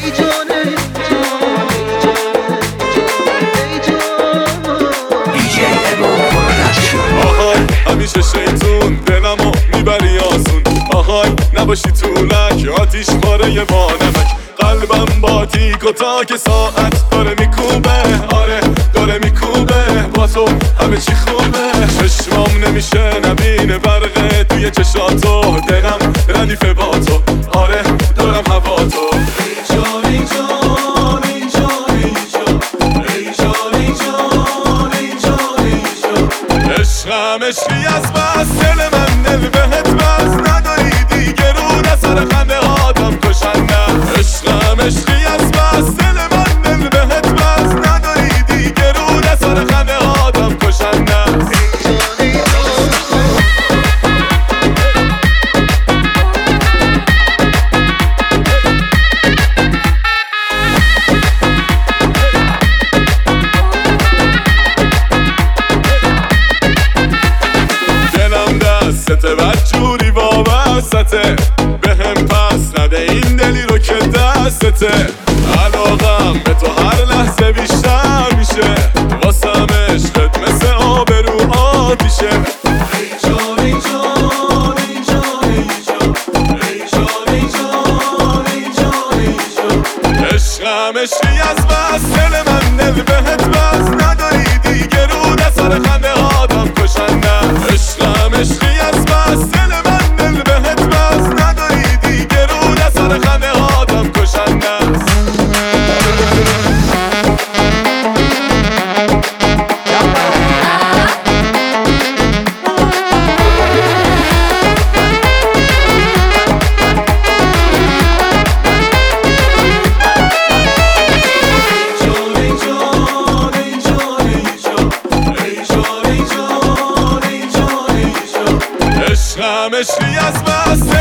همیشه شیطون دلمو میبری آسون. آهای نباشی طولک آتیش پاره با نمک. قلبم با تیک و تاک ساعت داره میکوبه. آره داره میکوبه با تو همه چی خوبه. چشمام نمیشه نبینه برقه توی چشاتو. دلم ردیفه با تو. آره دارم هوا تو. عشقم عشقی از بس دل من دل بهت بس. نداری دیگه رو نسر خنده آدم کشنده. عشقم عشقی از بس دل من دل بهت بس. نداری دیگه رو نسر خنده آدم کشنده. دستته بدجوری وابسته بهم پس نده این دلی رو که دستته. علاقم به تو هر لحظه بیشتر میشه. واسم عشقت مثل آب رو آتیشه. عشقم عشقی از بس دل من دل بهت بس. نداری دیگه رو نسر خنده آدم کشنده. عشقم عشقی از بس دل من دل بهت بس. نداری دیگه رو نسر خنده آدم کشنده. عشقم عشقی از بس